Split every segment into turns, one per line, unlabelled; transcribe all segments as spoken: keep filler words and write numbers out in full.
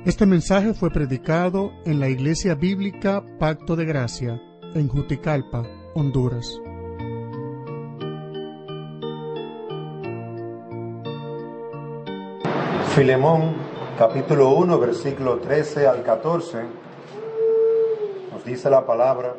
Este mensaje fue predicado en la Iglesia Bíblica Pacto de Gracia, en Juticalpa, Honduras.
Filemón, capítulo uno, versículo trece al catorce, nos dice la palabra: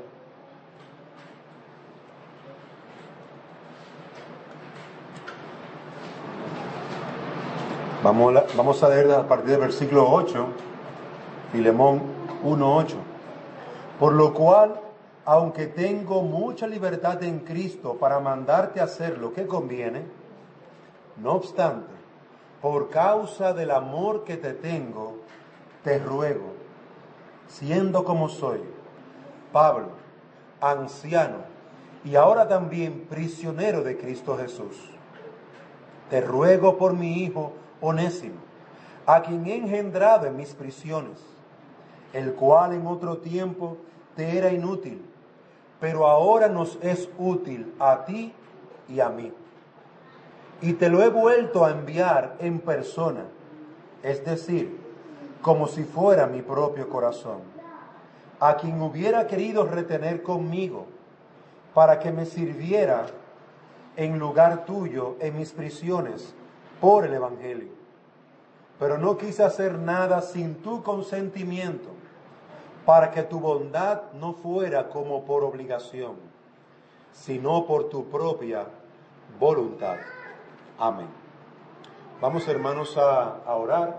Vamos a, vamos a leer a partir del versículo ocho, Filemón uno, ocho. Por lo cual, aunque tengo mucha libertad en Cristo para mandarte a hacer lo que conviene, no obstante, por causa del amor que te tengo, te ruego, siendo como soy, Pablo, anciano, y ahora también prisionero de Cristo Jesús, te ruego por mi hijo Onésimo, a quien he engendrado en mis prisiones, el cual en otro tiempo te era inútil, pero ahora nos es útil a ti y a mí. Y te lo he vuelto a enviar en persona, es decir, como si fuera mi propio corazón, a quien hubiera querido retener conmigo, para que me sirviera en lugar tuyo en mis prisiones por el Evangelio. Pero no quise hacer nada sin tu consentimiento, para que tu bondad no fuera como por obligación, sino por tu propia voluntad. Amén. Vamos, hermanos, a, a orar.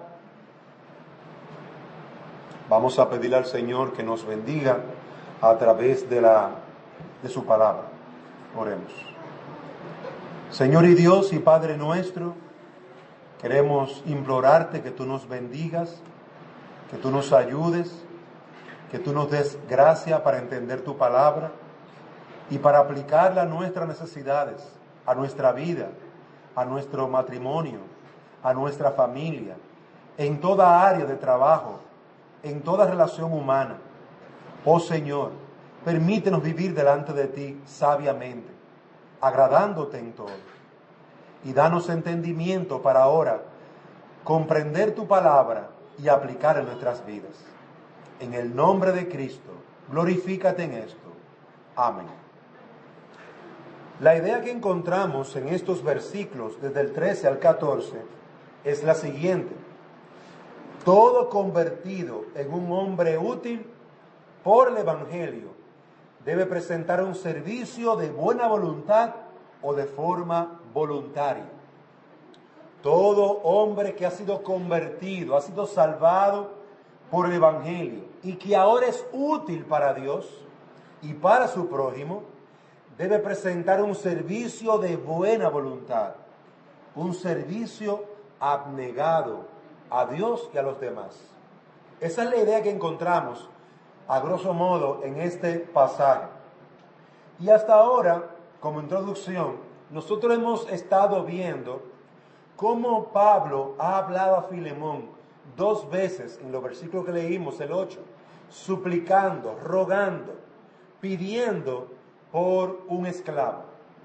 Vamos a pedirle al Señor que nos bendiga a través de, la, de su palabra. Oremos. Señor y Dios y Padre nuestro, queremos implorarte que tú nos bendigas, que tú nos ayudes, que tú nos des gracia para entender tu palabra y para aplicarla a nuestras necesidades, a nuestra vida, a nuestro matrimonio, a nuestra familia, en toda área de trabajo, en toda relación humana. Oh Señor, permítenos vivir delante de ti sabiamente, agradándote en todo. Y danos entendimiento para ahora comprender tu palabra y aplicar en nuestras vidas. En el nombre de Cristo, glorifícate en esto. Amén. La idea que encontramos en estos versículos, desde el trece al catorce, es la siguiente: todo convertido en un hombre útil por el Evangelio debe presentar un servicio de buena voluntad o de forma voluntaria. Todo hombre que ha sido convertido, ha sido salvado por el Evangelio y que ahora es útil para Dios y para su prójimo, debe presentar un servicio de buena voluntad, un servicio abnegado a Dios y a los demás. Esa es la idea que encontramos, a grosso modo, en este pasaje. Y hasta ahora, como introducción, nosotros hemos estado viendo cómo Pablo ha hablado a Filemón dos veces en los versículos que leímos, el ocho, suplicando, rogando, pidiendo por un esclavo.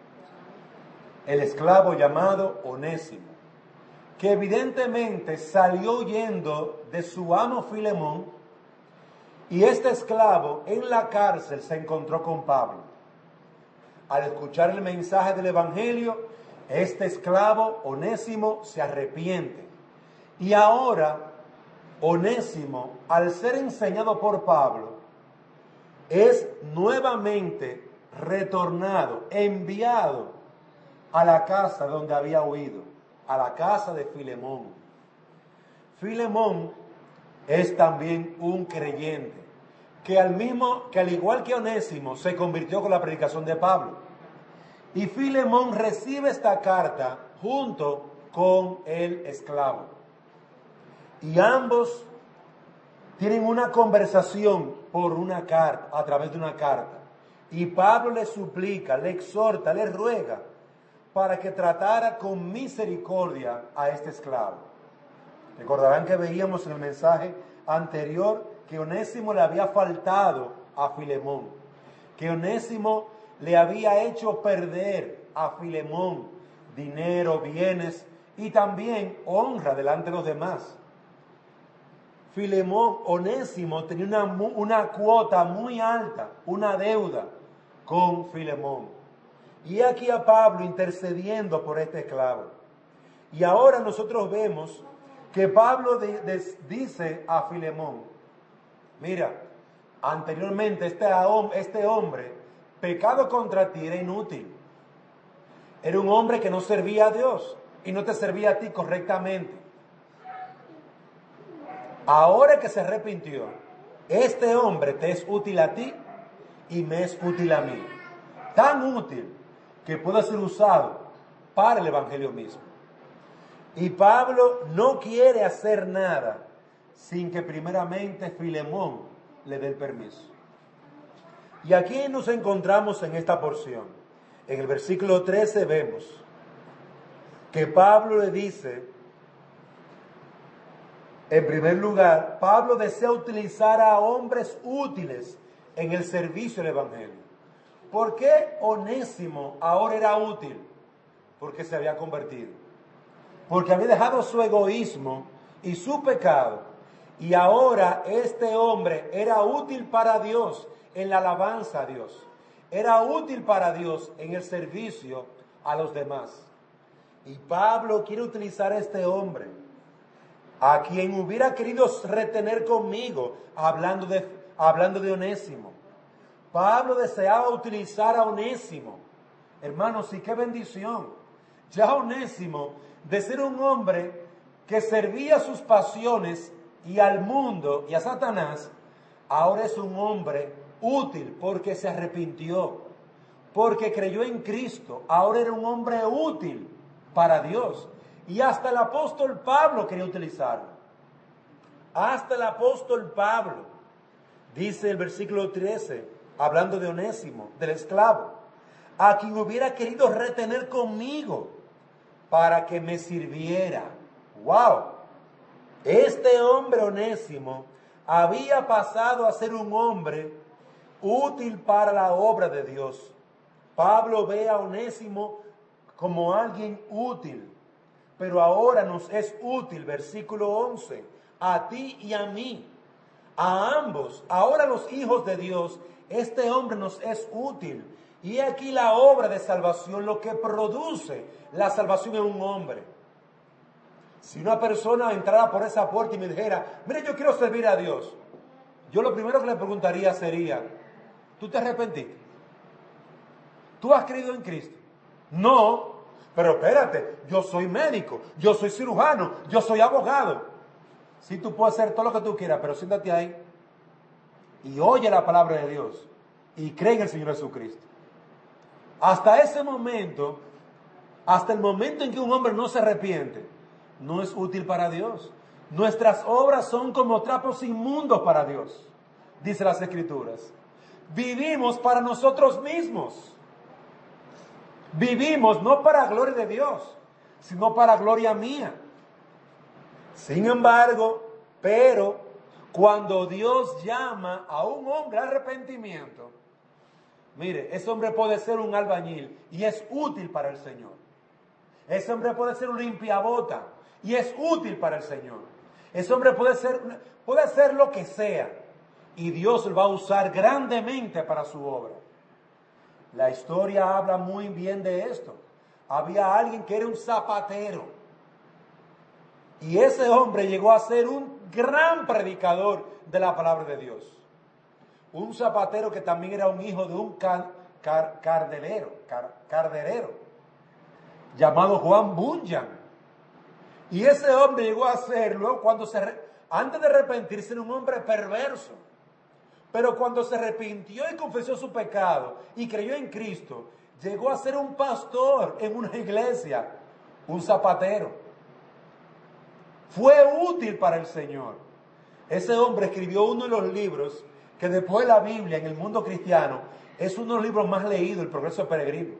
El esclavo llamado Onésimo, que evidentemente salió huyendo de su amo Filemón, y este esclavo en la cárcel se encontró con Pablo. Al escuchar el mensaje del Evangelio, este esclavo Onésimo se arrepiente. Y ahora Onésimo, al ser enseñado por Pablo, es nuevamente retornado, enviado a la casa donde había huido, a la casa de Filemón. Filemón es también un creyente, que al mismo, que al igual que Onésimo, se convirtió con la predicación de Pablo. Y Filemón recibe esta carta junto con el esclavo. Y ambos tienen una conversación por una carta, a través de una carta. Y Pablo le suplica, le exhorta, le ruega para que tratara con misericordia a este esclavo. Recordarán que veíamos en el mensaje anterior que Onésimo le había faltado a Filemón, que Onésimo le había hecho perder a Filemón dinero, bienes y también honra delante de los demás. Filemón, Onésimo tenía una, una cuota muy alta, una deuda con Filemón. Y aquí a Pablo intercediendo por este esclavo. Y ahora nosotros vemos que Pablo de, de, dice a Filemón, mira, anteriormente este, este hombre, pecado contra ti, era inútil. Era un hombre que no servía a Dios y no te servía a ti correctamente. Ahora que se arrepintió, este hombre te es útil a ti y me es útil a mí. Tan útil que puede ser usado para el evangelio mismo. Y Pablo no quiere hacer nada sin que primeramente Filemón le dé el permiso. Y aquí nos encontramos en esta porción. En el versículo trece vemos que Pablo le dice, en primer lugar, Pablo desea utilizar a hombres útiles en el servicio del evangelio. ¿Por qué Onésimo ahora era útil? Porque se había convertido. Porque había dejado su egoísmo y su pecado. Y ahora este hombre era útil para Dios en la alabanza a Dios. Era útil para Dios en el servicio a los demás. Y Pablo quiere utilizar a este hombre, a quien hubiera querido retener conmigo, hablando de, hablando de Onésimo. Pablo deseaba utilizar a Onésimo. Hermanos, y qué bendición. Ya Onésimo, de ser un hombre que servía a sus pasiones y al mundo y a Satanás, ahora es un hombre útil porque se arrepintió, porque creyó en Cristo. Ahora era un hombre útil para Dios. Y hasta el apóstol Pablo quería utilizarlo. Hasta el apóstol Pablo. Dice el versículo trece, hablando de Onésimo, del esclavo, a quien hubiera querido retener conmigo para que me sirviera. ¡Wow! Este hombre Onésimo había pasado a ser un hombre útil para la obra de Dios. Pablo ve a Onésimo como alguien útil, pero ahora nos es útil, versículo once, a ti y a mí, a ambos, ahora los hijos de Dios, este hombre nos es útil. Y aquí la obra de salvación, lo que produce la salvación en un hombre. Si una persona entrara por esa puerta y me dijera, mire, yo quiero servir a Dios, yo lo primero que le preguntaría sería, ¿tú te arrepentiste? ¿Tú has creído en Cristo? No, pero espérate, yo soy médico, yo soy cirujano, yo soy abogado. Sí, tú puedes hacer todo lo que tú quieras, pero siéntate ahí y oye la palabra de Dios y cree en el Señor Jesucristo. Hasta ese momento, hasta el momento en que un hombre no se arrepiente, no es útil para Dios. Nuestras obras son como trapos inmundos para Dios, dice las Escrituras. Vivimos para nosotros mismos. Vivimos no para gloria de Dios, sino para gloria mía. Sin embargo, pero cuando Dios llama a un hombre al arrepentimiento, mire, ese hombre puede ser un albañil y es útil para el Señor. Ese hombre puede ser un limpiabota y es útil para el Señor. Ese hombre puede ser, puede hacer lo que sea y Dios lo va a usar grandemente para su obra. La historia habla muy bien de esto. Había alguien que era un zapatero y ese hombre llegó a ser un gran predicador de la palabra de Dios. Un zapatero que también era un hijo de un car, car, cardelero, car, carderero, llamado Juan Bunyan. Y ese hombre llegó a ser, luego cuando se, antes de arrepentirse, era un hombre perverso. Pero cuando se arrepintió y confesó su pecado y creyó en Cristo, llegó a ser un pastor en una iglesia, un zapatero. Fue útil para el Señor. Ese hombre escribió uno de los libros que después de la Biblia en el mundo cristiano es uno de los libros más leídos, El Progreso Peregrino.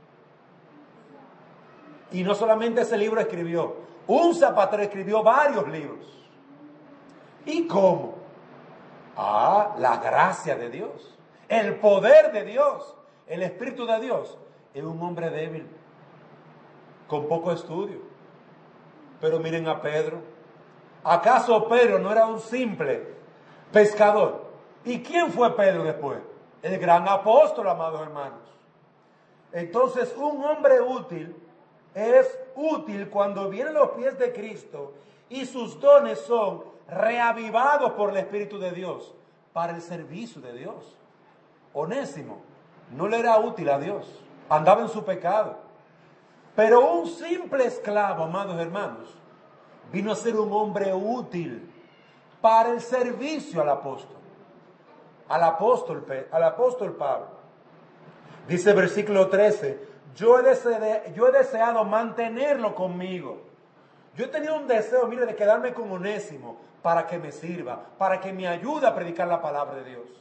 Y no solamente ese libro escribió, un zapatero escribió varios libros. ¿Y cómo? Ah, la gracia de Dios, el poder de Dios, el Espíritu de Dios. Es un hombre débil, con poco estudio. Pero miren a Pedro. ¿Acaso Pedro no era un simple pescador? ¿Y quién fue Pedro después? El gran apóstol, amados hermanos. Entonces, un hombre útil es útil cuando viene a los pies de Cristo y sus dones son reavivados por el Espíritu de Dios para el servicio de Dios. Onésimo no le era útil a Dios, andaba en su pecado. Pero un simple esclavo, amados hermanos, vino a ser un hombre útil para el servicio al apóstol, al apóstol, al apóstol Pablo. Dice versículo trece, yo he, deseado, yo he deseado mantenerlo conmigo. Yo he tenido un deseo, mire, de quedarme con Onésimo para que me sirva, para que me ayude a predicar la palabra de Dios.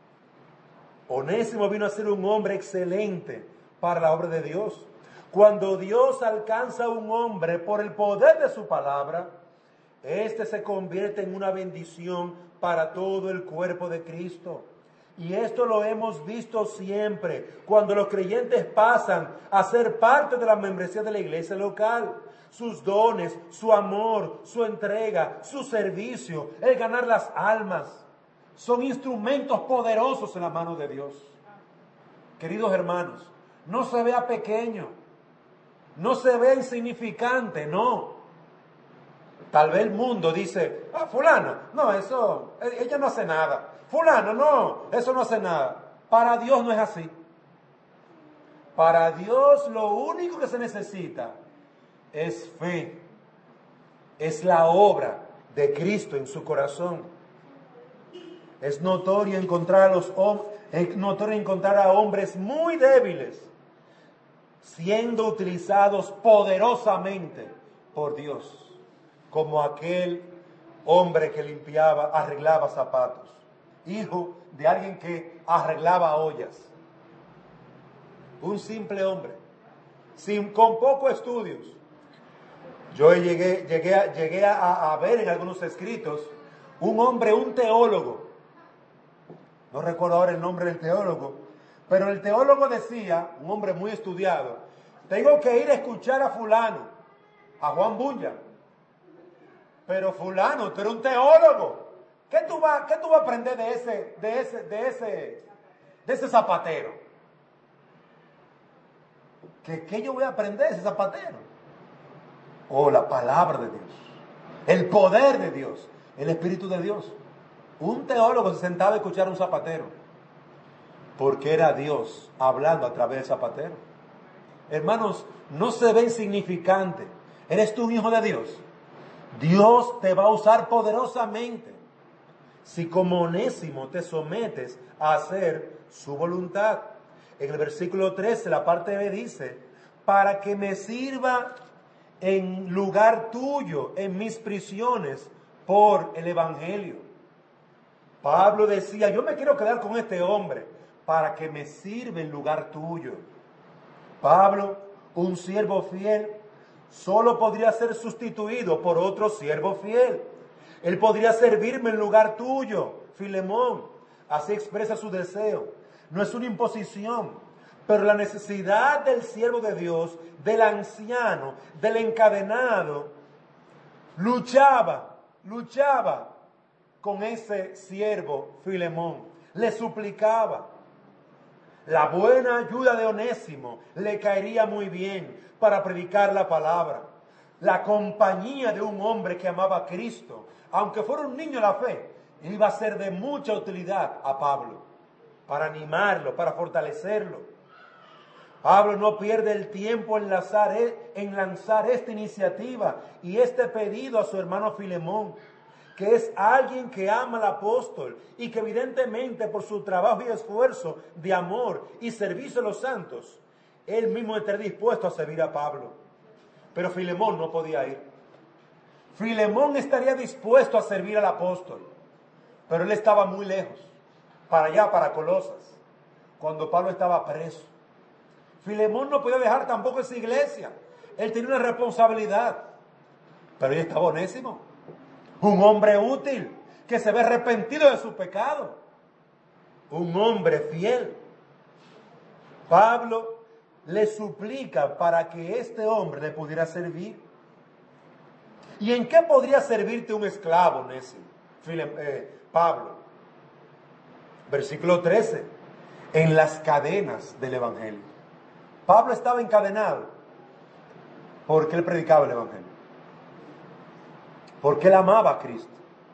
Onésimo vino a ser un hombre excelente para la obra de Dios. Cuando Dios alcanza a un hombre por el poder de su palabra, éste se convierte en una bendición para todo el cuerpo de Cristo. Y esto lo hemos visto siempre, cuando los creyentes pasan a ser parte de la membresía de la iglesia local. Sus dones, su amor, su entrega, su servicio, el ganar las almas, son instrumentos poderosos en la mano de Dios. Queridos hermanos, no se vea pequeño, no se vea insignificante, no. Tal vez el mundo dice, ah, fulana, no, eso, ella no hace nada. Fulano, no, eso no hace nada. Para Dios no es así. Para Dios lo único que se necesita es fe. Es la obra de Cristo en su corazón. Es notorio encontrar a los es notorio encontrar a hombres muy débiles siendo utilizados poderosamente por Dios, como aquel hombre que limpiaba, arreglaba zapatos, hijo de alguien que arreglaba ollas. Un simple hombre, sin, con pocos estudios. Yo llegué, llegué, a, llegué a, a ver en algunos escritos un hombre, un teólogo, no recuerdo ahora el nombre del teólogo, pero el teólogo decía, un hombre muy estudiado, tengo que ir a escuchar a fulano, a Juan Bunyan. Pero fulano, tú eres un teólogo. ¿Qué tú vas, qué tú vas a aprender de ese, de ese, de ese, de ese zapatero? ¿Qué, qué yo voy a aprender de ese zapatero? Oh, la palabra de Dios, el poder de Dios, el Espíritu de Dios. Un teólogo se sentaba a escuchar a un zapatero, porque era Dios hablando a través del zapatero. Hermanos, no se ve insignificante. ¿Eres tú un hijo de Dios? Dios te va a usar poderosamente si como Onésimo te sometes a hacer su voluntad. En el versículo trece, la parte B dice, para que me sirva en lugar tuyo en mis prisiones por el Evangelio. Pablo decía, yo me quiero quedar con este hombre para que me sirva en lugar tuyo. Pablo, un siervo fiel, solo podría ser sustituido por otro siervo fiel. Él podría servirme en lugar tuyo, Filemón. Así expresa su deseo. No es una imposición, pero la necesidad del siervo de Dios, del anciano, del encadenado, luchaba, luchaba con ese siervo Filemón. Le suplicaba. La buena ayuda de Onésimo le caería muy bien para predicar la palabra. La compañía de un hombre que amaba a Cristo, aunque fuera un niño en la fe, iba a ser de mucha utilidad a Pablo, para animarlo, para fortalecerlo. Pablo no pierde el tiempo en lanzar, en lanzar esta iniciativa y este pedido a su hermano Filemón, que es alguien que ama al apóstol y que evidentemente por su trabajo y esfuerzo de amor y servicio a los santos, él mismo estaría dispuesto a servir a Pablo. Pero Filemón no podía ir. Filemón estaría dispuesto a servir al apóstol, pero él estaba muy lejos, para allá, para Colosas, cuando Pablo estaba preso. Filemón no podía dejar tampoco esa iglesia. Él tenía una responsabilidad, pero ahí estaba Onésimo, un hombre útil, que se ve arrepentido de su pecado, un hombre fiel. Pablo le suplica para que este hombre le pudiera servir. ¿Y en qué podría servirte un esclavo, Onésimo? Eh, Pablo. Versículo trece. En las cadenas del Evangelio. Pablo estaba encadenado porque él predicaba el Evangelio. Porque él amaba a Cristo.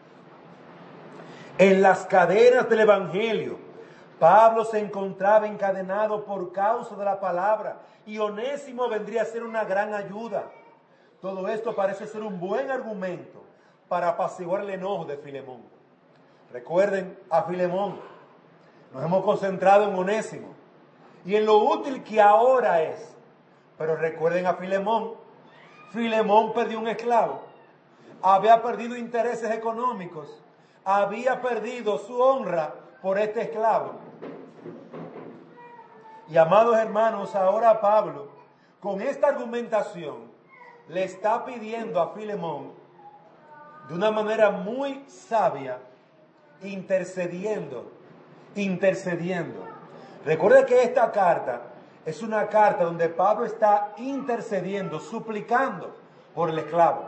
En las cadenas del Evangelio. Pablo se encontraba encadenado por causa de la palabra. Y Onésimo vendría a ser una gran ayuda. Todo esto parece ser un buen argumento para apaciguar el enojo de Filemón. Recuerden a Filemón. Nos hemos concentrado en Onésimo y en lo útil que ahora es. Pero recuerden a Filemón. Filemón perdió un esclavo. Había perdido intereses económicos. Había perdido su honra por este esclavo. Y amados hermanos, ahora Pablo, con esta argumentación, le está pidiendo a Filemón, de una manera muy sabia, intercediendo, intercediendo. Recuerda que esta carta es una carta donde Pablo está intercediendo, suplicando por el esclavo.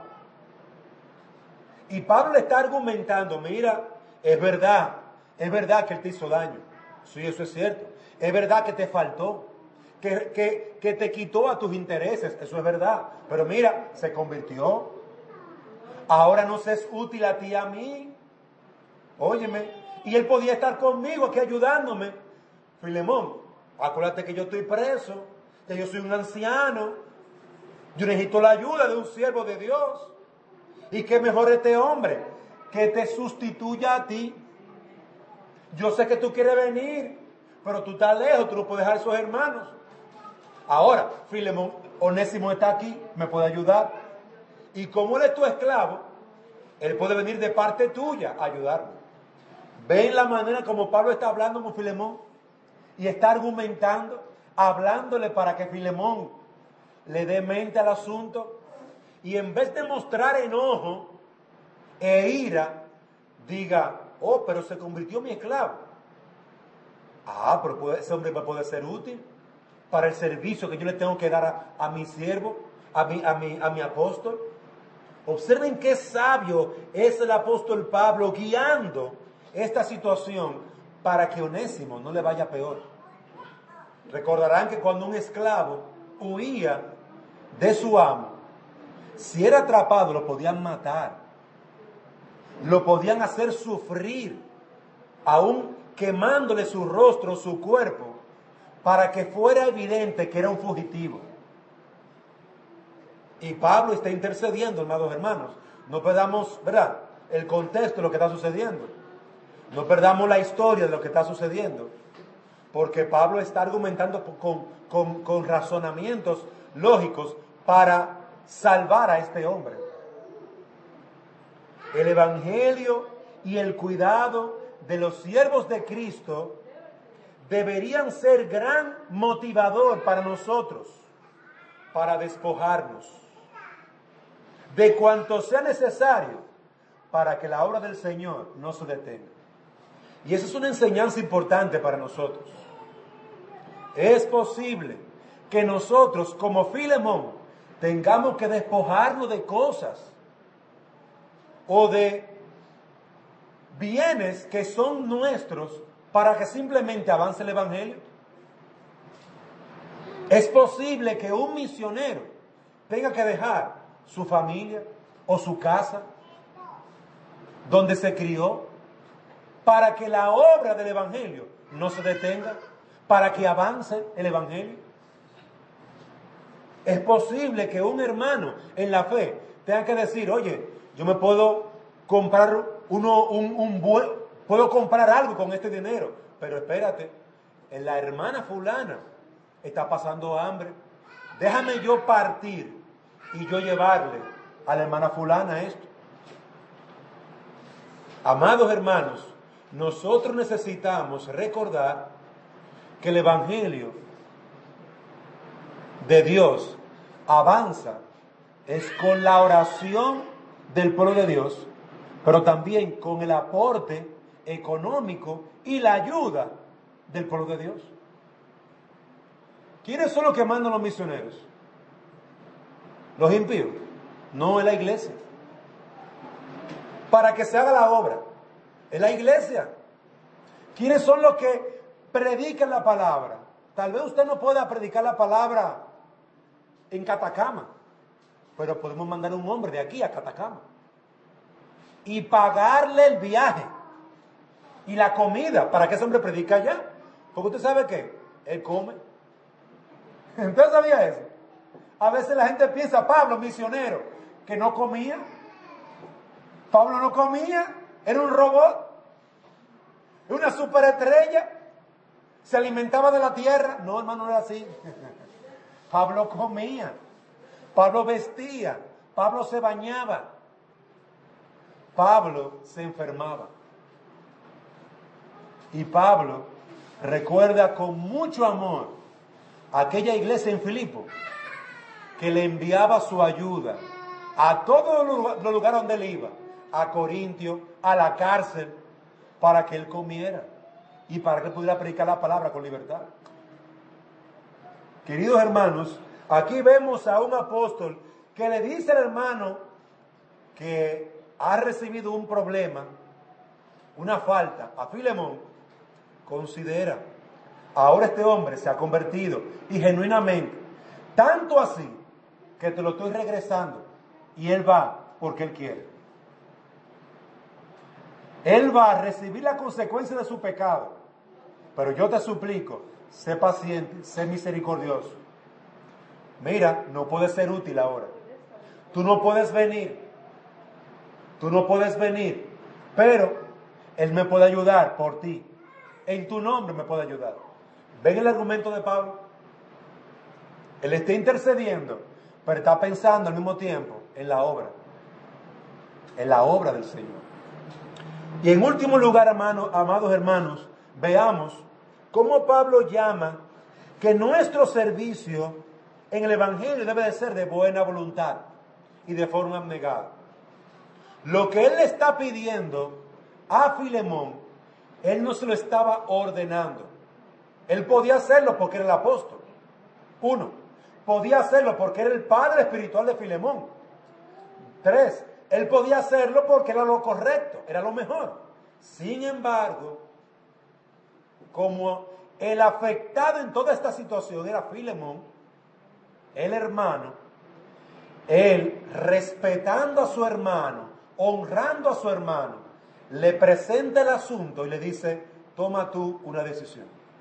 Y Pablo le está argumentando, mira, es verdad, es verdad que él te hizo daño. Sí, eso es cierto. Es verdad que te faltó, que, que, que te quitó a tus intereses, eso es verdad. Pero mira, se convirtió. Ahora nos es útil a ti y a mí. Óyeme, y él podía estar conmigo aquí ayudándome. Filemón, acuérdate que yo estoy preso, que yo soy un anciano. Yo necesito la ayuda de un siervo de Dios. Y qué mejor este hombre que te sustituya a ti. Yo sé que tú quieres venir, pero tú estás lejos, tú no puedes dejar a esos hermanos. Ahora, Filemón, Onésimo está aquí, me puede ayudar. Y como él es tu esclavo, él puede venir de parte tuya a ayudarme. ¿Ven la manera como Pablo está hablando con Filemón? Y está argumentando, hablándole para que Filemón le dé mente al asunto. Y en vez de mostrar enojo e ira, diga, oh, pero se convirtió en mi esclavo. Ah, pero puede, ese hombre me puede ser útil para el servicio que yo le tengo que dar a, a mi siervo, a mi, a, mi, a mi apóstol. Observen qué sabio es el apóstol Pablo guiando esta situación para que Onésimo no le vaya peor. Recordarán que cuando un esclavo huía de su amo, si era atrapado lo podían matar, lo podían hacer sufrir, aún quemándole su rostro, su cuerpo, para que fuera evidente que era un fugitivo. Y Pablo está intercediendo, amados hermanos. No perdamos, ¿verdad?, el contexto de lo que está sucediendo. No perdamos la historia de lo que está sucediendo. Porque Pablo está argumentando con, con, con razonamientos lógicos para salvar a este hombre. El evangelio y el cuidado de los siervos de Cristo deberían ser gran motivador para nosotros, para despojarnos de cuanto sea necesario para que la obra del Señor no se detenga. Y esa es una enseñanza importante para nosotros. Es posible que nosotros, como Filemón, tengamos que despojarnos de cosas o de bienes que son nuestros para que simplemente avance el evangelio. Es posible que un misionero tenga que dejar su familia o su casa donde se crió para que la obra del evangelio no se detenga, para que avance el evangelio. Es posible que un hermano en la fe tenga que decir, oye, yo me puedo comprar uno, un, un buen, puedo comprar algo con este dinero, pero espérate, la hermana fulana está pasando hambre, déjame yo partir y yo llevarle a la hermana fulana esto. Amados hermanos, nosotros necesitamos recordar que el evangelio de Dios avanza es con la oración del pueblo de Dios, pero también con el aporte económico y la ayuda del pueblo de Dios. ¿Quiénes son los que mandan los misioneros? ¿Los impíos? No, es la iglesia. para que se haga la obra. Es la iglesia. ¿Quiénes son los que predican la palabra? Tal vez usted no pueda predicar la palabra en Catacama, pero podemos mandar un hombre de aquí a Catacama y pagarle el viaje y la comida para que ese hombre predique allá. Porque usted sabe que él come. ¿Usted sabía eso? A veces la gente piensa, Pablo, misionero, que no comía. Pablo no comía, era un robot, una superestrella, se alimentaba de la tierra. No, hermano, no era así. Pablo comía, Pablo vestía, Pablo se bañaba, Pablo se enfermaba. Y Pablo recuerda con mucho amor a aquella iglesia en Filipo que le enviaba su ayuda a todos los lugares donde él iba, a Corintio, a la cárcel, para que él comiera y para que él pudiera predicar la palabra con libertad. Queridos hermanos, aquí vemos a un apóstol que le dice al hermano que ha recibido un problema, una falta, a Filemón. Considera, ahora este hombre se ha convertido y genuinamente, tanto así que te lo estoy regresando y él va porque él quiere. Él va a recibir la consecuencia de su pecado, pero yo te suplico, sé paciente, sé misericordioso. Mira, no puedes ser útil ahora. Tú no puedes venir. Tú no puedes venir, pero él me puede ayudar por ti. En tu nombre me puede ayudar. ¿Ven el argumento de Pablo? Él está intercediendo, pero está pensando al mismo tiempo en la obra. En la obra del Señor. Y en último lugar, hermano, amados hermanos, veamos cómo Pablo llama que nuestro servicio en el Evangelio debe de ser de buena voluntad y de forma abnegada. Lo que él le está pidiendo a Filemón, él no se lo estaba ordenando. Él podía hacerlo porque era el apóstol. Uno, podía hacerlo porque era el padre espiritual de Filemón. Tres, él podía hacerlo porque era lo correcto, era lo mejor. Sin embargo, como el afectado en toda esta situación era Filemón, el hermano, él respetando a su hermano, honrando a su hermano, le presenta el asunto y le dice, toma tú una decisión.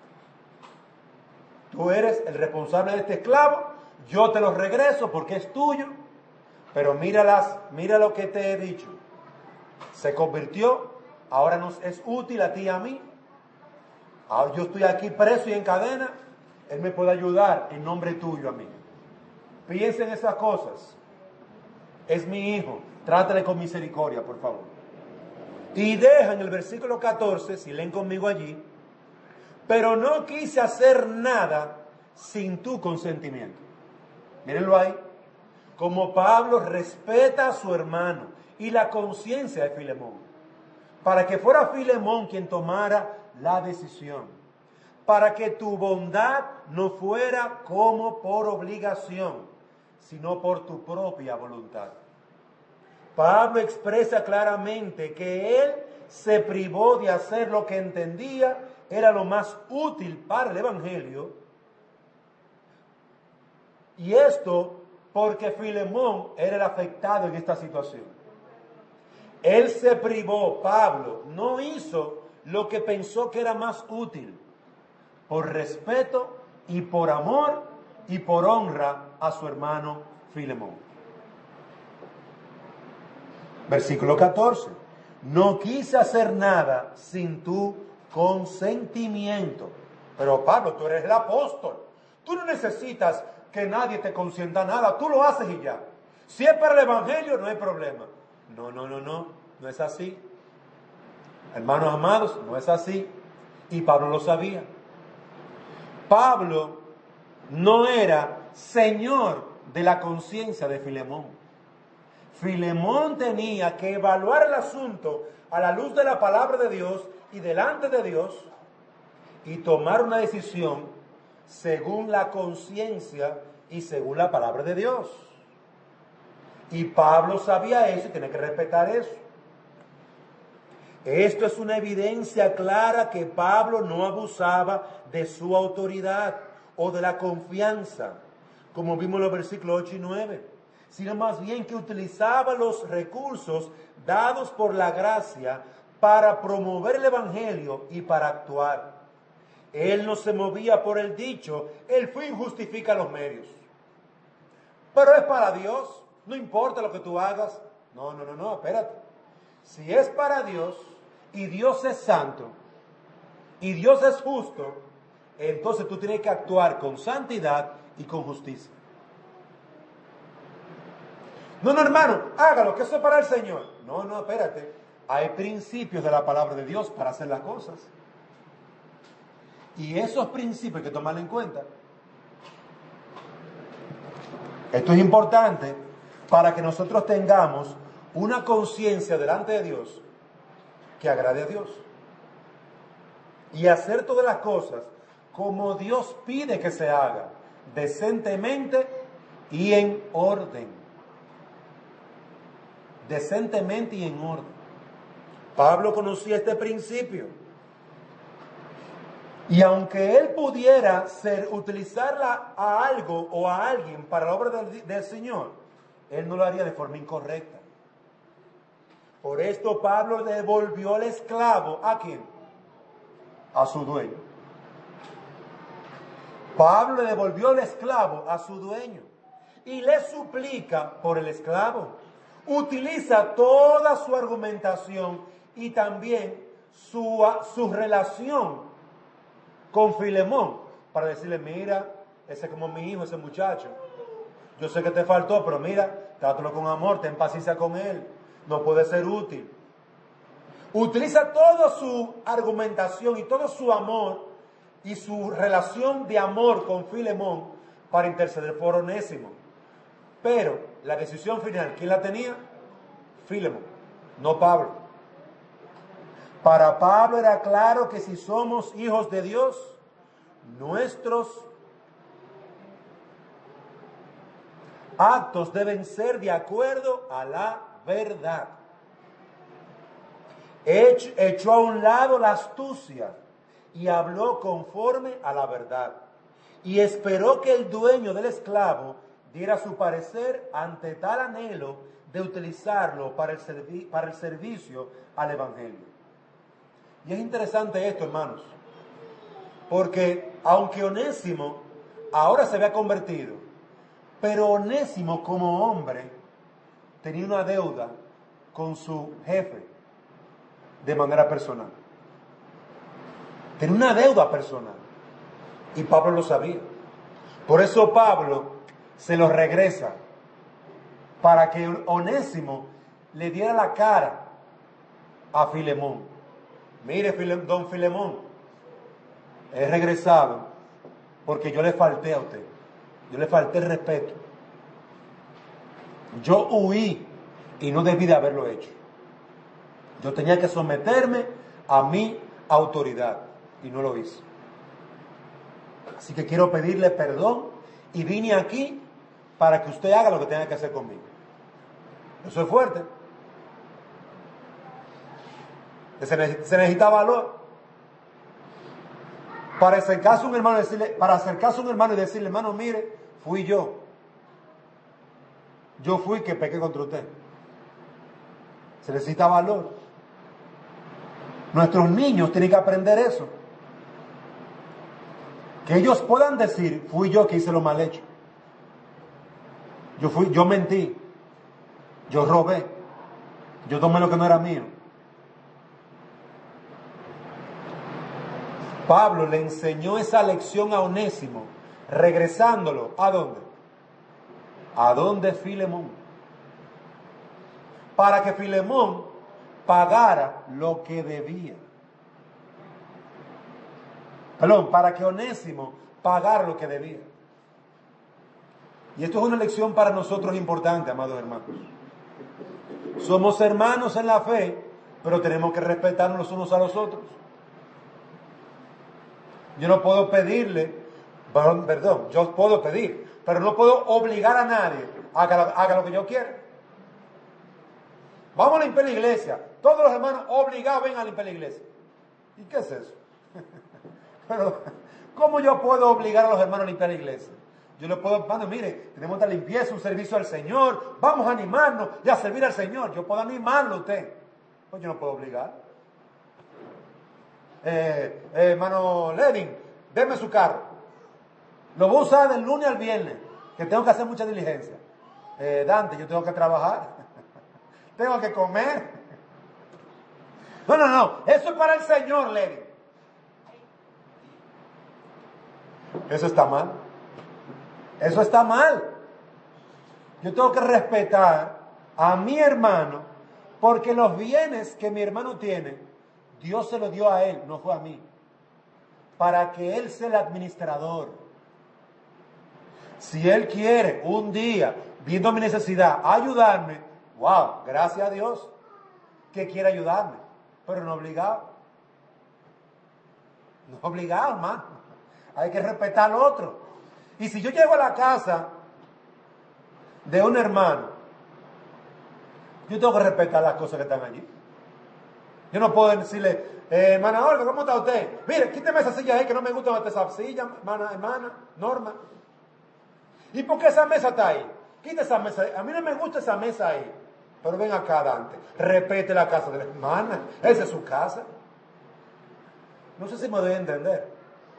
Tú eres el responsable de este esclavo, yo te lo regreso porque es tuyo, pero míralas, mira lo que te he dicho. Se convirtió, ahora nos es útil a ti y a mí. Ahora yo estoy aquí preso y en cadena, él me puede ayudar en nombre tuyo a mí. Piensen en esas cosas. Es mi hijo, trátale con misericordia, por favor. Y deja en el versículo catorce, si leen conmigo allí, pero no quise hacer nada sin tu consentimiento. Mírenlo ahí. Como Pablo respeta a su hermano y la conciencia de Filemón, para que fuera Filemón quien tomara la decisión, para que tu bondad no fuera como por obligación, sino por tu propia voluntad. Pablo expresa claramente que él se privó de hacer lo que entendía era lo más útil para el Evangelio. Y esto porque Filemón era el afectado en esta situación. Él se privó, Pablo no hizo lo que pensó que era más útil, por respeto y por amor y por honra a su hermano Filemón. Versículo catorce. No quise hacer nada sin tu consentimiento. Pero Pablo, tú eres el apóstol. Tú no necesitas que nadie te consienta nada. Tú lo haces y ya. Si es para el Evangelio, no hay problema. No, no, no, no. No es así. Hermanos amados, no es así. Y Pablo lo sabía. Pablo no era señor de la conciencia de Filemón. Filemón tenía que evaluar el asunto a la luz de la palabra de Dios y delante de Dios y tomar una decisión según la conciencia y según la palabra de Dios. Y Pablo sabía eso y tenía que respetar eso. Esto es una evidencia clara que Pablo no abusaba de su autoridad o de la confianza, como vimos en los versículos ocho y nueve, sino más bien que utilizaba los recursos dados por la gracia para promover el evangelio y para actuar. Él no se movía por el dicho, el fin justifica los medios. Pero es para Dios, no importa lo que tú hagas. No, no, no, no, espérate. Si es para Dios y Dios es santo y Dios es justo, entonces tú tienes que actuar con santidad y con justicia. No, no, hermano, hágalo, que eso es para el Señor. No, no, espérate. Hay principios de la palabra de Dios para hacer las cosas. Y esos principios hay que tomarlos en cuenta. Esto es importante para que nosotros tengamos una conciencia delante de Dios que agrade a Dios. Y hacer todas las cosas como Dios pide que se haga, decentemente y en orden. Decentemente y en orden. Pablo conocía este principio. Y aunque él pudiera ser, utilizarla a algo o a alguien para la obra del, del Señor, él no lo haría de forma incorrecta. Por esto Pablo devolvió el esclavo, ¿a quién? A su dueño. Pablo le devolvió el esclavo a su dueño y le suplica por el esclavo. Utiliza toda su argumentación y también su, su relación con Filemón para decirle, mira, ese es como mi hijo, ese muchacho. Yo sé que te faltó, pero mira, trátalo con amor, ten paciencia con él. No puede ser útil. Utiliza toda su argumentación y todo su amor y su relación de amor con Filemón para interceder por Onésimo. Pero la decisión final, ¿quién la tenía? Filemón, no Pablo. Para Pablo era claro que si somos hijos de Dios, nuestros actos deben ser de acuerdo a la verdad. Ech, echó a un lado la astucia y habló conforme a la verdad. Y esperó que el dueño del esclavo diera su parecer ante tal anhelo de utilizarlo para el, servi- para el servicio al evangelio. Y es interesante esto, hermanos, porque aunque Onésimo ahora se había convertido, pero Onésimo como hombre tenía una deuda con su jefe de manera personal. Tenía una deuda personal y Pablo lo sabía. Por eso Pablo se lo regresa para que Onésimo le diera la cara a Filemón. Mire, don Filemón, he regresado porque yo le falté a usted. Yo le falté el respeto. Yo huí y no debí de haberlo hecho. Yo tenía que someterme a mi autoridad y no lo hice. Así que quiero pedirle perdón y vine aquí para que usted haga lo que tenga que hacer conmigo. Eso es fuerte. Se necesita valor para acercarse a un hermano y decirle, para acercarse a un hermano y decirle, hermano, mire, fui yo. Yo fui que pequé contra usted. Se necesita valor. Nuestros niños tienen que aprender eso. Que ellos puedan decir, fui yo que hice lo mal hecho. Yo fui, yo mentí. Yo robé. Yo tomé lo que no era mío. Pablo le enseñó esa lección a Onésimo, regresándolo, ¿a dónde? ¿A dónde Filemón? Para que Filemón pagara lo que debía. Perdón, para que Onésimo pagara lo que debía. Y esto es una lección para nosotros importante, amados hermanos. Somos hermanos en la fe, pero tenemos que respetarnos los unos a los otros. Yo no puedo pedirle, perdón, yo puedo pedir, pero no puedo obligar a nadie a que haga lo que yo quiera. Vamos a limpiar la iglesia. Todos los hermanos obligados ven a limpiar la iglesia. ¿Y qué es eso? Pero, ¿cómo yo puedo obligar a los hermanos a limpiar la iglesia? Yo le puedo, hermano, mire, tenemos esta limpieza, un servicio al Señor, vamos a animarnos y a servir al Señor. Yo puedo animarlo a usted. Pues yo no puedo obligar. Eh, eh, hermano Levin, deme su carro. Lo voy a usar del lunes al viernes, que tengo que hacer mucha diligencia. Eh, Dante, yo tengo que trabajar. Tengo que comer. No, no, no. Eso es para el Señor, Levin. Eso está mal. Eso está mal. Yo tengo que respetar a mi hermano, porque los bienes que mi hermano tiene, Dios se los dio a él, no fue a mí. Para que él sea el administrador. Si él quiere un día, viendo mi necesidad, ayudarme, wow, gracias a Dios que quiere ayudarme, pero no obligado. No obligado, hermano. Hay que respetar al otro. Y si yo llego a la casa de un hermano, yo tengo que respetar las cosas que están allí. Yo no puedo decirle, eh, hermana Olga, ¿cómo está usted? Mire, quíteme esa silla ahí, que no me gusta esa silla, hermana, hermana, Norma. ¿Y por qué esa mesa está ahí? Quita esa mesa ahí. A mí no me gusta esa mesa ahí. Pero ven acá, Dante, respete la casa de la hermana. Esa es su casa. No sé si me doy a entender.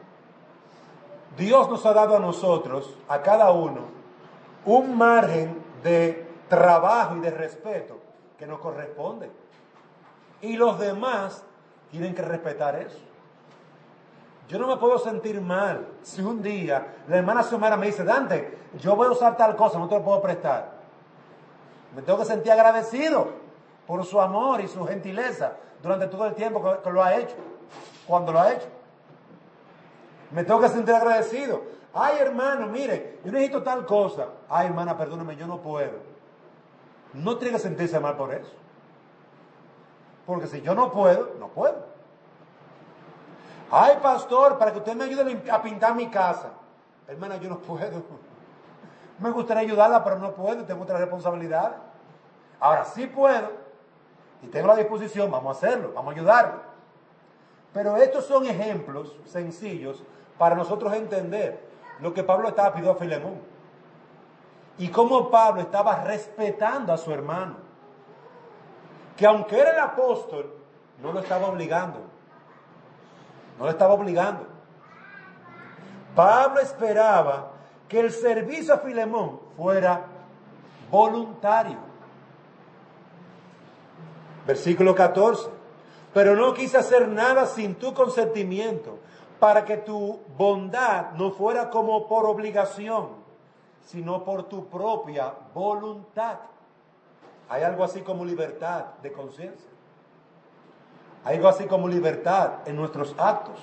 Dios nos ha dado a nosotros, a cada uno, un margen de trabajo y de respeto que nos corresponde. Y los demás tienen que respetar eso. Yo no me puedo sentir mal si un día la hermana Xiomara me dice, Dante, yo voy a usar tal cosa, no te lo puedo prestar. Me tengo que sentir agradecido por su amor y su gentileza durante todo el tiempo que, que lo ha hecho, cuando lo ha hecho. Me tengo que sentir agradecido. Ay, hermano, mire, yo necesito tal cosa. Ay, hermana, perdóname, yo no puedo. No tiene que sentirse mal por eso. Porque si yo no puedo, no puedo. Ay, pastor, para que usted me ayude a pintar mi casa. Hermana, yo no puedo. Me gustaría ayudarla, pero no puedo, tengo otras responsabilidades. Ahora sí puedo, y tengo la disposición, vamos a hacerlo, vamos a ayudarlo. Pero estos son ejemplos sencillos para nosotros entender lo que Pablo estaba pidiendo a Filemón. Y cómo Pablo estaba respetando a su hermano. Que aunque era el apóstol, no lo estaba obligando. No lo estaba obligando. Pablo esperaba que el servicio a Filemón fuera voluntario. Versículo catorce. Pero no quise hacer nada sin tu consentimiento, para que tu bondad no fuera como por obligación, sino por tu propia voluntad. Hay algo así como libertad de conciencia. Hay algo así como libertad en nuestros actos.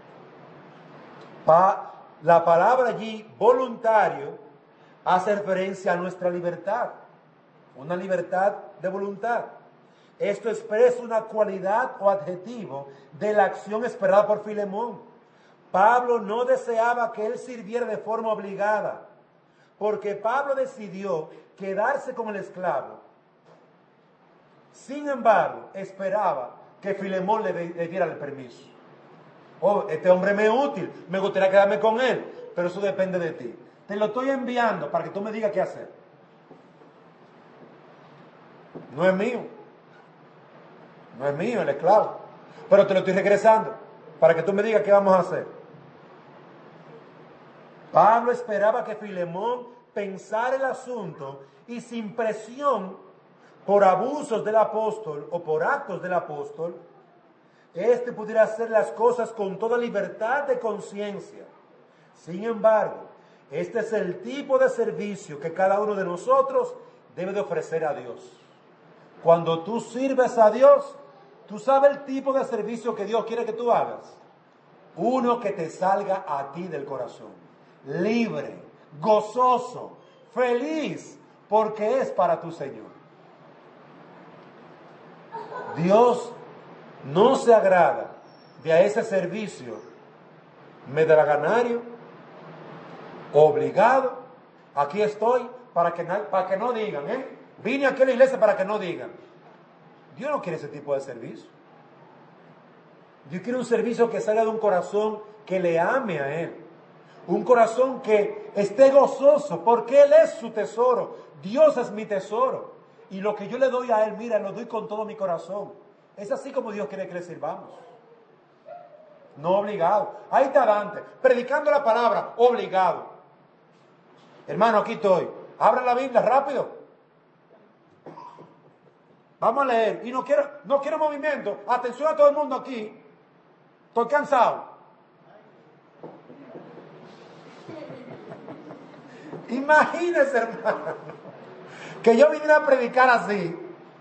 Pa, la palabra allí, voluntario, hace referencia a nuestra libertad. Una libertad de voluntad. Esto expresa una cualidad o adjetivo de la acción esperada por Filemón. Pablo no deseaba que él sirviera de forma obligada, porque Pablo decidió quedarse con el esclavo. Sin embargo, esperaba que Filemón le, le diera el permiso. Oh, este hombre me es útil, me gustaría quedarme con él, pero eso depende de ti. Te lo estoy enviando para que tú me digas qué hacer. No es mío. No es mío el esclavo. Pero te lo estoy regresando para que tú me digas qué vamos a hacer. Pablo esperaba que Filemón pensara el asunto y sin presión por abusos del apóstol o por actos del apóstol, éste pudiera hacer las cosas con toda libertad de conciencia. Sin embargo, este es el tipo de servicio que cada uno de nosotros debe de ofrecer a Dios. Cuando tú sirves a Dios, tú sabes el tipo de servicio que Dios quiere que tú hagas. Uno que te salga a ti del corazón, libre, gozoso, feliz, porque es para tu Señor. Dios no se agrada de a ese servicio medalaganario, obligado. Aquí estoy para que, para que no digan, ¿eh? Vine aquí a la iglesia para que no digan. Dios no quiere ese tipo de servicio. Dios quiere un servicio que salga de un corazón que le ame a Él. Un corazón que esté gozoso porque Él es su tesoro. Dios es mi tesoro. Y lo que yo le doy a Él, mira, lo doy con todo mi corazón. Es así como Dios quiere que le sirvamos. No obligado. Ahí está Dante, predicando la palabra, obligado. Hermano, aquí estoy. Abra la Biblia rápido. Vamos a leer. Y no quiero, no quiero movimiento. Atención a todo el mundo aquí. Estoy cansado. Imagínense, hermano, que yo viniera a predicar así.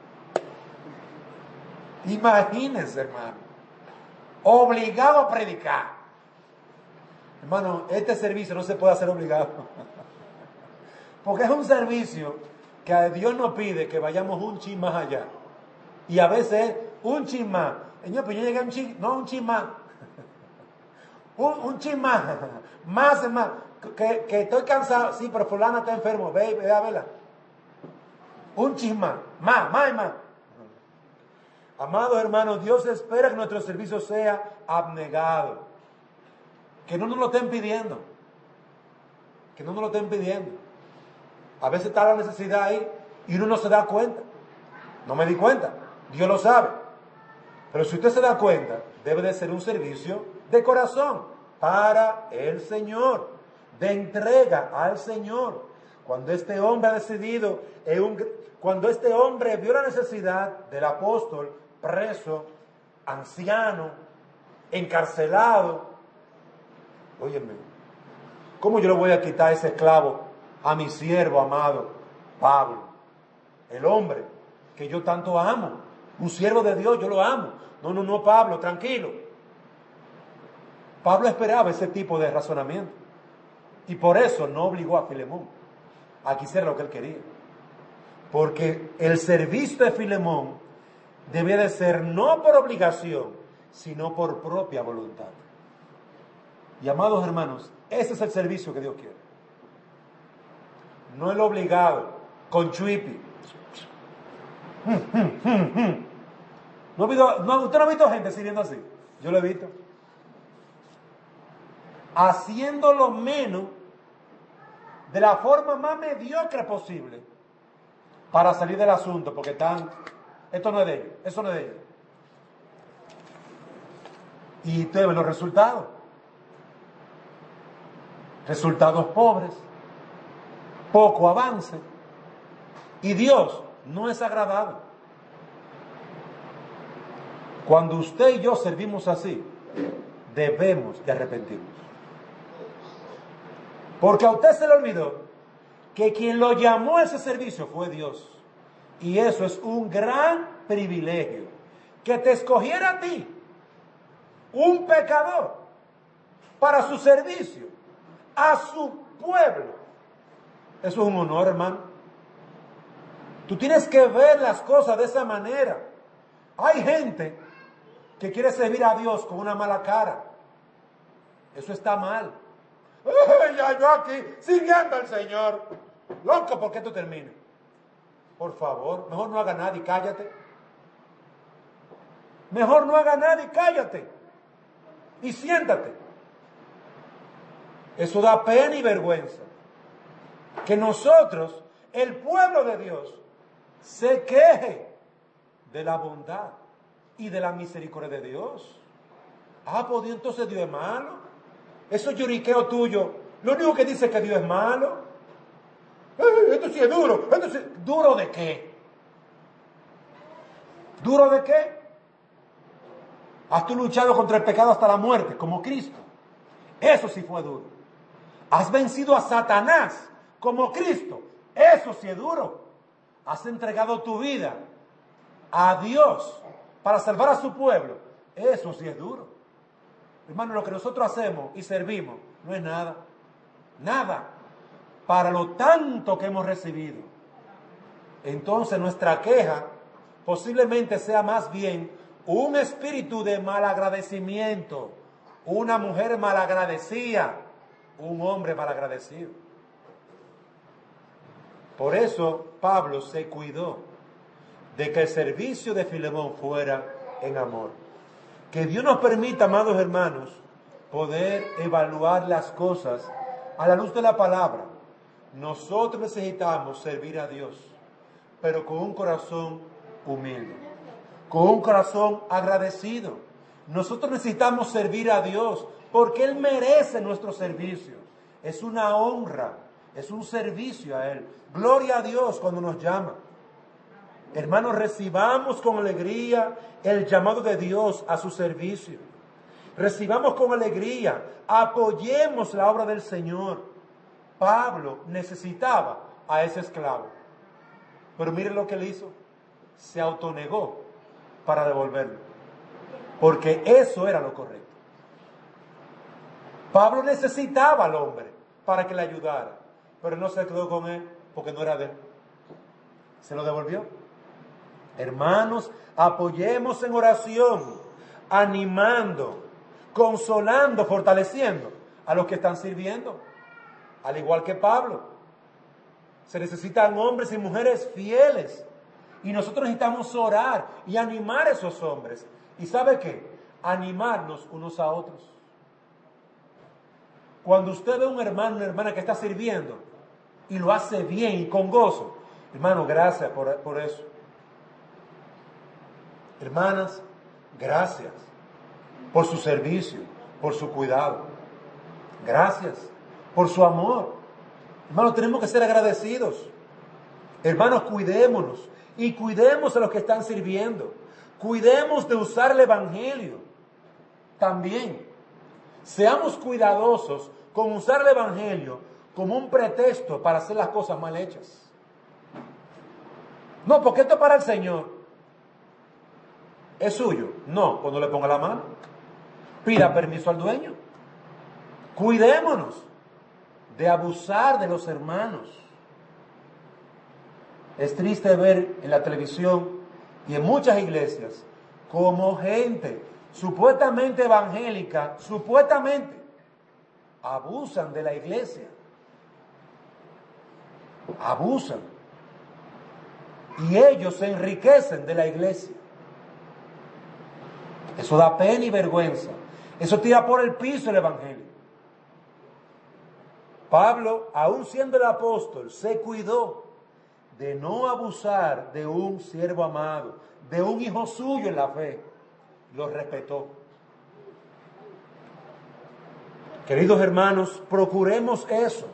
Imagínense, hermano. Obligado a predicar. Hermano, este servicio no se puede hacer obligado. Porque es un servicio que a Dios nos pide que vayamos un chin más allá. Y a veces un chin más. Señor, pues yo llegué a un chin, no un chin más. Un, un chin más. Más, más. Que, que estoy cansado. Sí, pero fulana está enfermo. Ve, ve a verla. Un chin más. Más, más y más. Amados hermanos, Dios espera que nuestro servicio sea abnegado. Que no nos lo estén pidiendo. Que no nos lo estén pidiendo. A veces está la necesidad ahí y uno no se da cuenta. No me di cuenta. Dios lo sabe. Pero si usted se da cuenta, debe de ser un servicio de corazón para el Señor, de entrega al Señor. Cuando este hombre ha decidido, en un, cuando este hombre vio la necesidad del apóstol preso, anciano, encarcelado, óyeme, ¿cómo yo le voy a quitar ese esclavo a mi siervo amado Pablo? El hombre que yo tanto amo, un siervo de Dios, yo lo amo. No, no, no, Pablo, tranquilo. Pablo esperaba ese tipo de razonamiento y por eso no obligó a Filemón a que hiciera lo que él quería. Porque el servicio de Filemón debía de ser no por obligación, sino por propia voluntad. Y amados hermanos, ese es el servicio que Dios quiere. No el obligado, con chuipi. ¿No ha visto, no, ¿Usted no ha visto gente sirviendo así? Yo lo he visto. Haciendo lo menos de la forma más mediocre posible para salir del asunto, porque están, esto no es de ellos, eso no es de ellos. Y usted ve los resultados. Resultados pobres, poco avance, y Dios no es agradado. Cuando usted y yo servimos así, debemos de arrepentirnos. Porque a usted se le olvidó que quien lo llamó a ese servicio fue Dios. Y eso es un gran privilegio. Que te escogiera a ti, un pecador, para su servicio, a su pueblo. Eso es un honor, hermano. Tú tienes que ver las cosas de esa manera. Hay gente que quiere servir a Dios con una mala cara. Eso está mal. ¡Ay, ya yo aquí siguiendo al Señor! Loco, ¿por qué tú terminas? Por favor, mejor no haga nada y cállate. Mejor no haga nada y cállate. Y siéntate. Eso da pena y vergüenza. Que nosotros, el pueblo de Dios, se queje de la bondad y de la misericordia de Dios. Ah, pues Dios, entonces Dios es malo. Eso lloriqueo tuyo, lo único que dice es que Dios es malo. Eh, esto sí es duro. Esto sí, ¿duro de qué? ¿Duro de qué? ¿Has tú luchado contra el pecado hasta la muerte, como Cristo? Eso sí fue duro. ¿Has vencido a Satanás como Cristo? Eso sí es duro. ¿Has entregado tu vida a Dios para salvar a su pueblo? Eso sí es duro. Hermano, lo que nosotros hacemos y servimos no es nada. Nada. Para lo tanto que hemos recibido. Entonces nuestra queja posiblemente sea más bien un espíritu de malagradecimiento, una mujer malagradecida, un hombre malagradecido. Por eso Pablo se cuidó de que el servicio de Filemón fuera en amor. Que Dios nos permita, amados hermanos, poder evaluar las cosas a la luz de la palabra. Nosotros necesitamos servir a Dios, pero con un corazón humilde, con un corazón agradecido. Nosotros necesitamos servir a Dios porque Él merece nuestro servicio. Es una honra, es un servicio a Él. Gloria a Dios cuando nos llama. Hermanos, recibamos con alegría el llamado de Dios a su servicio. Recibamos con alegría, apoyemos la obra del Señor. Pablo necesitaba a ese esclavo, pero miren lo que él hizo, se autonegó para devolverlo, porque eso era lo correcto. Pablo necesitaba al hombre para que le ayudara, pero no se quedó con él porque no era de él. Se lo devolvió. Hermanos, apoyemos en oración, animando, consolando, fortaleciendo a los que están sirviendo. Al igual que Pablo, se necesitan hombres y mujeres fieles. Y nosotros necesitamos orar y animar a esos hombres. ¿Y sabe qué? Animarnos unos a otros. Cuando usted ve a un hermano, una hermana que está sirviendo y lo hace bien y con gozo, hermano, gracias por, por eso. Hermanas, gracias por su servicio, por su cuidado. Gracias por su amor. Hermanos, tenemos que ser agradecidos. Hermanos, cuidémonos y cuidemos a los que están sirviendo. Cuidemos de usar el Evangelio. También, seamos cuidadosos con usar el Evangelio como un pretexto para hacer las cosas mal hechas. No, porque esto es para el Señor. ¿Es suyo? No, cuando le ponga la mano. Pida permiso al dueño. Cuidémonos de abusar de los hermanos. Es triste ver en la televisión y en muchas iglesias como gente supuestamente evangélica, supuestamente, abusan de la iglesia. Abusan. Y ellos se enriquecen de la iglesia. Eso da pena y vergüenza. Eso tira por el piso el evangelio. Pablo, aun siendo el apóstol, se cuidó de no abusar de un siervo amado, de un hijo suyo en la fe. Lo respetó. Queridos hermanos, procuremos eso.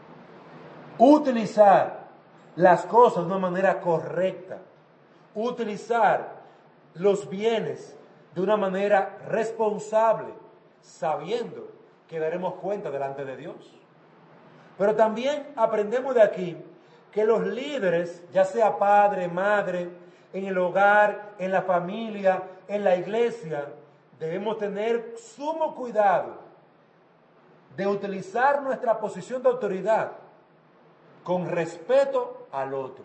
Utilizar las cosas de una manera correcta. Utilizar los bienes de una manera responsable, sabiendo que daremos cuenta delante de Dios. Pero también aprendemos de aquí que los líderes, ya sea padre, madre, en el hogar, en la familia, en la iglesia, debemos tener sumo cuidado de utilizar nuestra posición de autoridad con respeto al otro.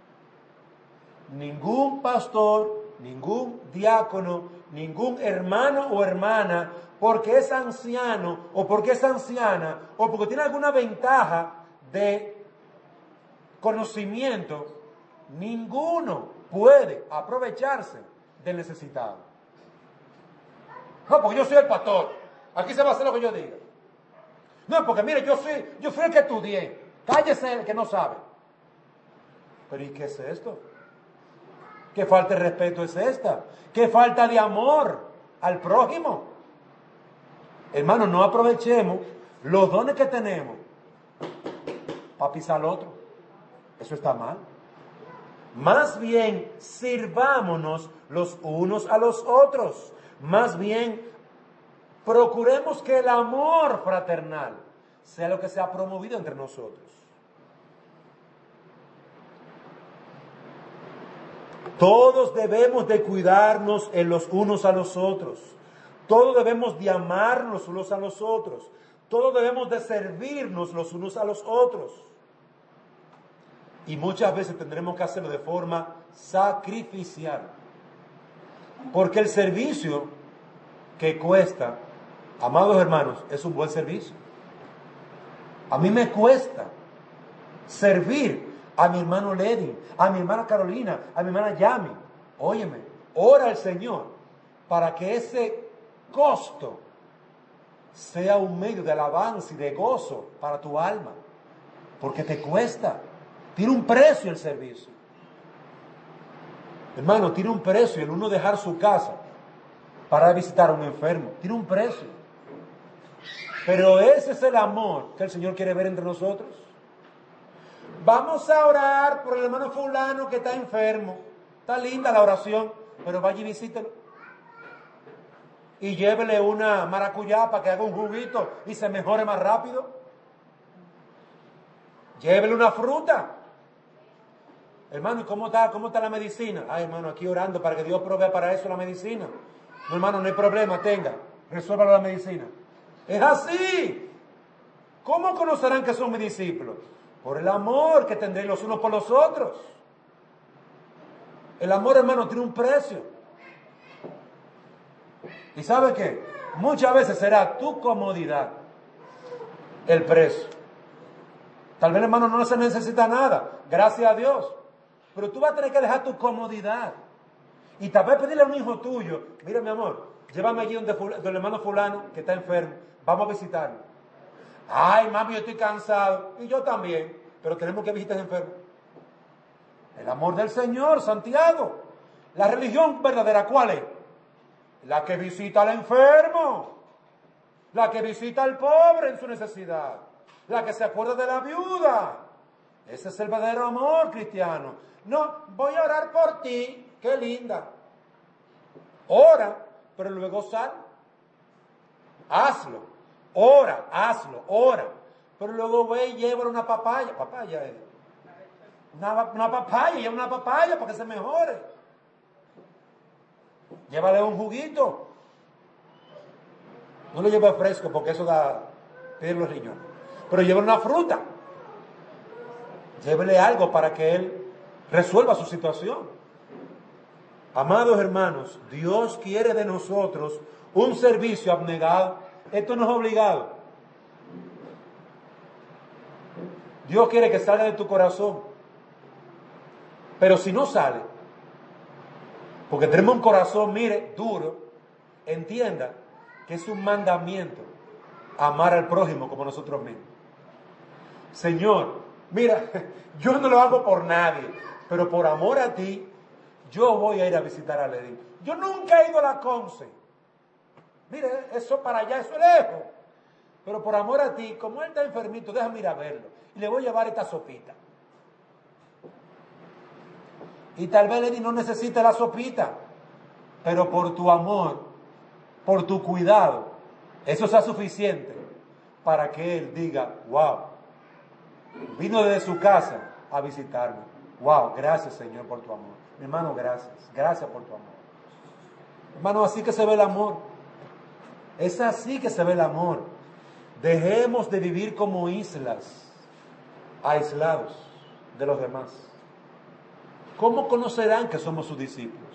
Ningún pastor, ningún diácono, ningún hermano o hermana, porque es anciano o porque es anciana o porque tiene alguna ventaja de conocimiento, ninguno puede aprovecharse del necesitado. No, porque yo soy el pastor, aquí se va a hacer lo que yo diga. No, porque mire, yo soy, yo fui el que estudié. Cállese el que no sabe. Pero ¿y qué es esto? ¿Qué falta de respeto es esta? ¿Qué falta de amor al prójimo? Hermanos, no aprovechemos los dones que tenemos para pisar al otro. Eso está mal. Más bien, sirvámonos los unos a los otros. Más bien, procuremos que el amor fraternal sea lo que se ha promovido entre nosotros. Todos debemos de cuidarnos en los unos a los otros. Todos debemos de amarnos los unos a los otros. Todos debemos de servirnos los unos a los otros. Y muchas veces tendremos que hacerlo de forma sacrificial. Porque el servicio que cuesta, amados hermanos, es un buen servicio. A mí me cuesta servir a mi hermano Lady, a mi hermana Carolina, a mi hermana Yami. Óyeme, ora al Señor para que ese costo sea un medio de alabanza y de gozo para tu alma. Porque te cuesta, tiene un precio el servicio. Hermano, tiene un precio el uno dejar su casa para visitar a un enfermo. Tiene un precio. Pero ese es el amor que el Señor quiere ver entre nosotros. Vamos a orar por el hermano fulano que está enfermo. Está linda la oración, pero vaya y visítelo. Y llévele una maracuyá para que haga un juguito y se mejore más rápido. Llévele una fruta. Hermano, ¿y cómo está, cómo está la medicina? Ay, hermano, aquí orando para que Dios provea para eso la medicina. No, hermano, no hay problema, tenga. Resuélvalo la medicina. Es así. ¿Cómo conocerán que son mis discípulos? Por el amor que tendréis los unos por los otros. El amor, hermano, tiene un precio. ¿Y sabe qué? Muchas veces será tu comodidad el precio. Tal vez, hermano, no se necesita nada, gracias a Dios. Pero tú vas a tener que dejar tu comodidad. Y tal vez pedirle a un hijo tuyo, mira mi amor, llévame allí donde, donde el hermano fulano que está enfermo, vamos a visitarlo. Ay, mami, yo estoy cansado. Y yo también, pero tenemos que visitar al enfermo. El amor del Señor, Santiago. La religión verdadera, ¿cuál es? La que visita al enfermo, la que visita al pobre en su necesidad, la que se acuerda de la viuda. Ese es el verdadero amor cristiano. No, voy a orar por ti, qué linda. Ora, pero luego sal. Hazlo, ora, hazlo, ora. Pero luego ve y llévale una papaya, papaya es. Una, una papaya, lleva una papaya para que se mejore. Llévale un juguito. No lo lleve fresco porque eso da pedir los riñones. Pero llévale una fruta. Llévele algo para que él resuelva su situación. Amados hermanos, Dios quiere de nosotros un servicio abnegado. Esto no es obligado. Dios quiere que salga de tu corazón. Pero si no sale, porque tenemos un corazón, mire, duro, entienda que es un mandamiento amar al prójimo como nosotros mismos. Señor, mira, yo no lo hago por nadie, pero por amor a ti, yo voy a ir a visitar a Ledy. Yo nunca he ido a la Conce. Mire, eso para allá, eso es lejos. Pero por amor a ti, como él está enfermito, déjame ir a verlo. Y le voy a llevar esta sopita. Y tal vez Ledy no necesite la sopita, pero por tu amor, por tu cuidado, eso sea suficiente para que él diga, wow, vino desde su casa a visitarme. Wow, gracias Señor por tu amor. Mi hermano, gracias, gracias por tu amor. Hermano, así que se ve el amor. Es así que se ve el amor. Dejemos de vivir como islas, aislados de los demás. ¿Cómo conocerán que somos sus discípulos?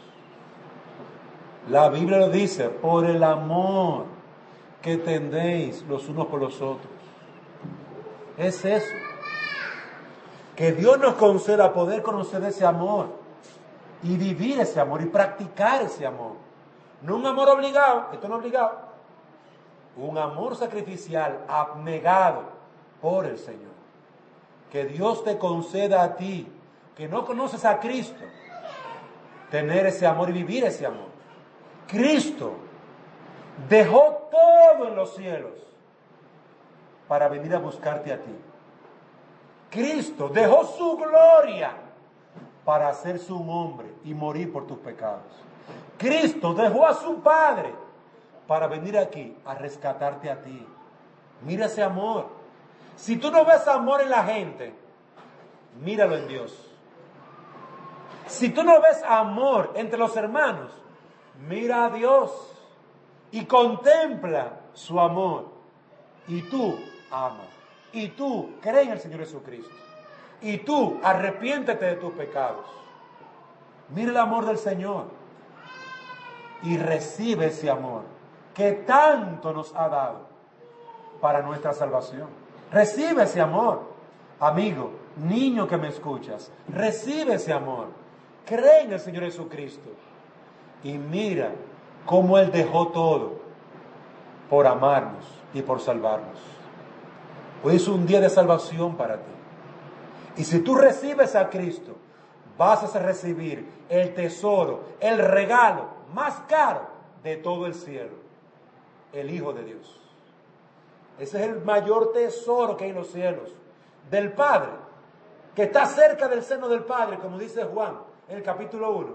La Biblia lo dice, por el amor que tendéis los unos por los otros. Es eso. Que Dios nos conceda poder conocer ese amor y vivir ese amor y practicar ese amor. No un amor obligado, esto no es obligado. Un amor sacrificial, abnegado por el Señor. Que Dios te conceda a ti, que no conoces a Cristo, tener ese amor y vivir ese amor. Cristo dejó todo en los cielos para venir a buscarte a ti. Cristo dejó su gloria para hacerse un hombre y morir por tus pecados. Cristo dejó a su Padre para venir aquí a rescatarte a ti. Mira ese amor. Si tú no ves amor en la gente, míralo en Dios. Si tú no ves amor entre los hermanos, mira a Dios y contempla su amor. Y tú ama. Y tú cree en el Señor Jesucristo. Y tú arrepiéntete de tus pecados. Mira el amor del Señor. Y recibe ese amor que tanto nos ha dado para nuestra salvación. Recibe ese amor. Amigo, niño que me escuchas, recibe ese amor. Cree en el Señor Jesucristo. Y mira cómo Él dejó todo por amarnos y por salvarnos. Hoy es un día de salvación para ti. Y si tú recibes a Cristo, vas a recibir el tesoro, el regalo más caro de todo el cielo, el Hijo de Dios. Ese es el mayor tesoro que hay en los cielos, del Padre, que está cerca del seno del Padre, como dice Juan en el capítulo uno.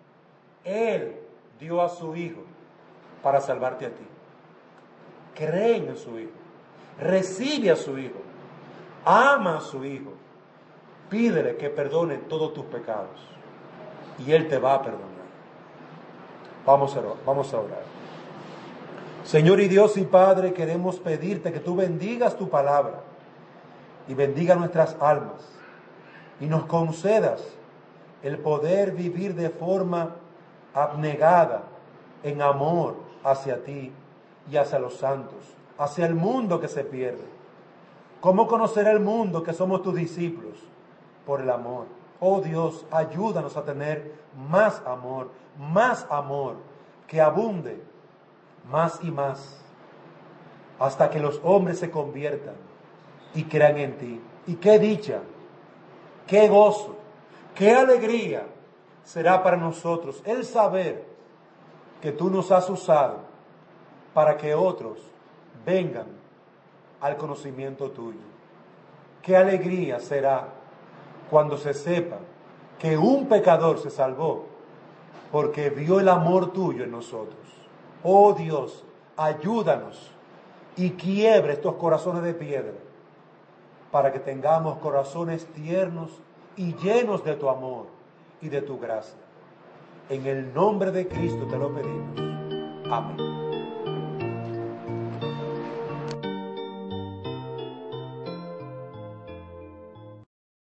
Él dio a su Hijo para salvarte a ti. Cree en su Hijo, recibe a su Hijo, ama a su Hijo, pídele que perdone todos tus pecados y Él te va a perdonar. Vamos a orar. Vamos a orar. Señor y Dios y Padre, queremos pedirte que tú bendigas tu palabra y bendiga nuestras almas y nos concedas el poder vivir de forma abnegada, en amor hacia ti y hacia los santos, hacia el mundo que se pierde. ¿Cómo conocer el mundo que somos tus discípulos? Por el amor. Oh Dios, ayúdanos a tener más amor, más amor, que abunde más y más, hasta que los hombres se conviertan y crean en ti. Y qué dicha, qué gozo, qué alegría será para nosotros el saber que tú nos has usado para que otros vengan al conocimiento tuyo. Qué alegría será cuando se sepa que un pecador se salvó porque vio el amor tuyo en nosotros. Oh Dios, ayúdanos y quiebre estos corazones de piedra para que tengamos corazones tiernos y llenos de tu amor y de tu gracia. En el nombre de Cristo te lo pedimos. Amén.